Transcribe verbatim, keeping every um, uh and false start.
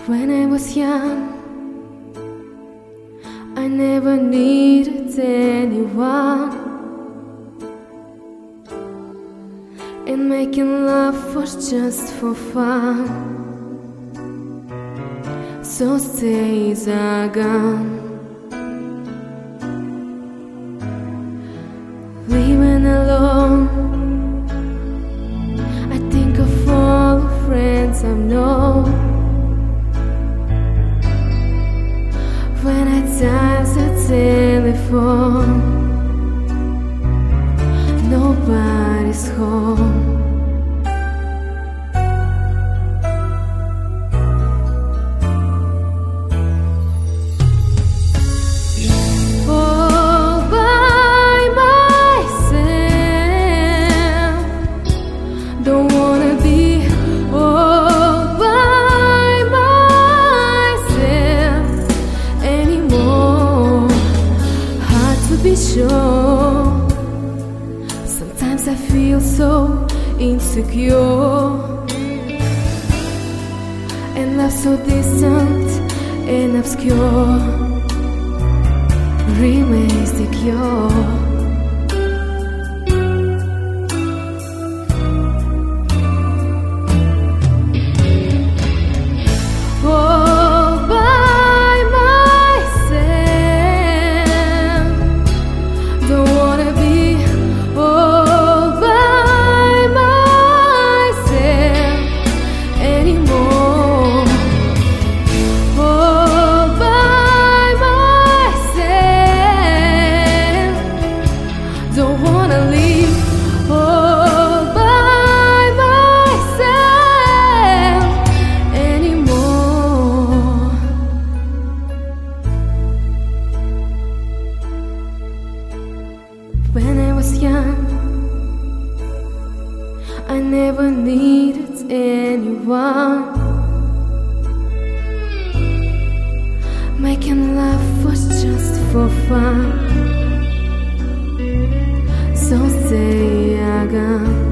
When I was young, I never needed anyone, and making love was just for fun. Those days are gone. Living alone, I think of all the friends I've known. When I dial the telephone, nobody's home. All by myself, don't wanna be all by myself anymore. Hard to be sure. Sometimes I feel so insecure, and love so distant and obscure remains the cure. All by myself, don't wanna be all by myself anymore. All by myself, don't wanna leave. All by myself anymore. When I was young, I never needed anyone. Making love was just for fun. So say I gone.